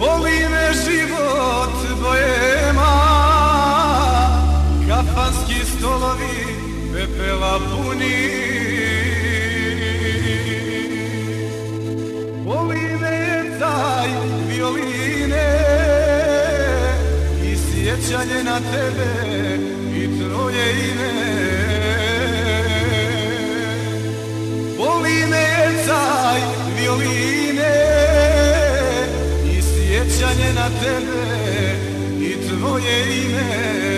Boli me život boema, kafanski stolovi pepela puni. Boli me taj violine i sjećanje na tebe i tvoje ime. Boli me taj violine i sjećanje na tebe i tvoje ime.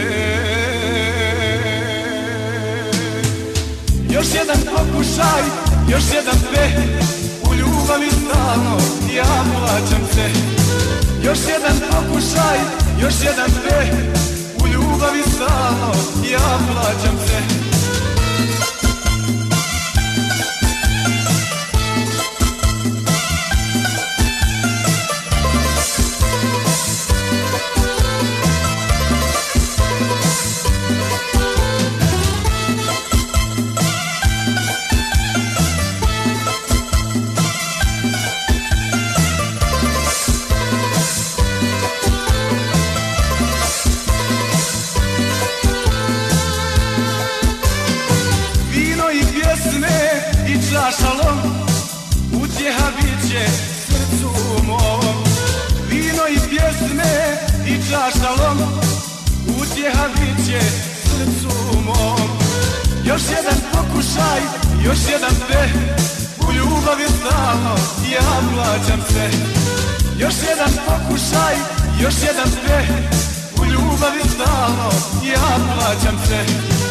Još jedan pokušaj, još jedan peh, u ljubavi stalno ja plaćam se. Još jedan pokušaj, još jedan peh, u ljubavi stalno ja plaćam se. I čašalom utjeha bit će srcu mom. Vino i pjesme i čašalom utjeha bit će srcu mom. Još jedan pokušaj, još jedan peh, u ljubavi stalno ja plaćam se. Još jedan pokušaj, još jedan peh, u ljubavi stalno ja plaćam se.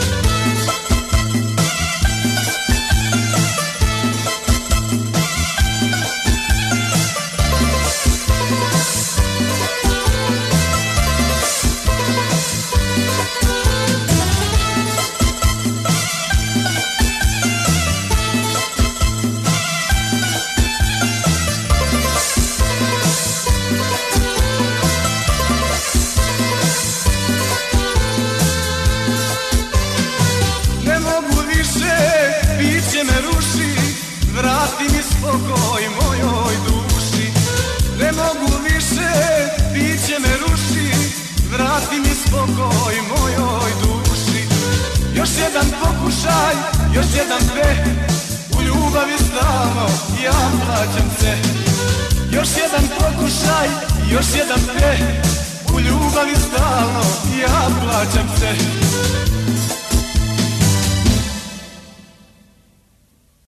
Biće me ruši, vrati mi spokoj mojoj duši. Ne mogu više, biće me ruši, vrati mi spokoj mojoj duši. Još jedan pokušaj, još jedan peh, u ljubavi stalno ja plaćam se. Još jedan pokušaj, još jedan peh, u ljubavi stalno ja plaćam se.